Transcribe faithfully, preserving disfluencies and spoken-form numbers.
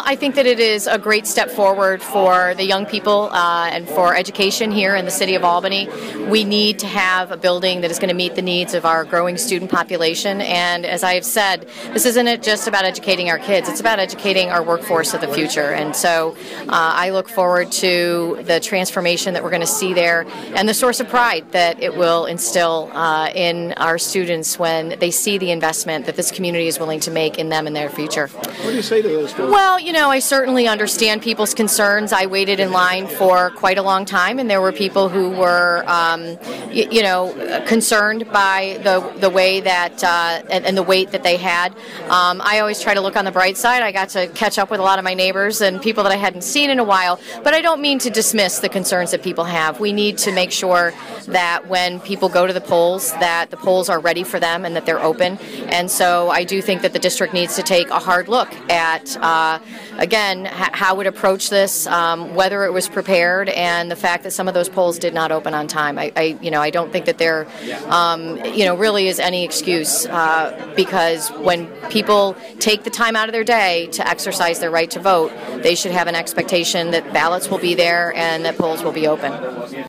I think that it is a great step forward for the young people uh, and for education here in the city of Albany. We need to have a building that is going to meet the needs of our growing student population, and as I have said, this isn't just about educating our kids, it's about educating our workforce of the future. And so uh, I look forward to the transformation that we're going to see there and the source of pride that it will instill uh, in our students when they see the investment that this community is willing to make in them and their future. What do you say to those folks? Well, you know, I certainly understand people's concerns. I waited in line for quite a long time, and there were people who were, um, you, you know, concerned by the the way that uh, and, and the wait that they had. Um, I always try to look on the bright side. I got to catch up with a lot of my neighbors and people that I hadn't seen in a while, but I don't mean to dismiss the concerns that people have. We need to make sure that when people go to the polls, that the polls are ready for them and that they're open. And so I do think that the district needs to take a hard look at, uh, again, h- how it approached this, um, whether it was prepared, and the fact that some of those polls did not open on time. I, I you know, I don't think that there, um, you know, really is any excuse uh, because when people take the time out of their day to exercise their right to vote, they should have an expectation that ballots will be there and that polls will be open.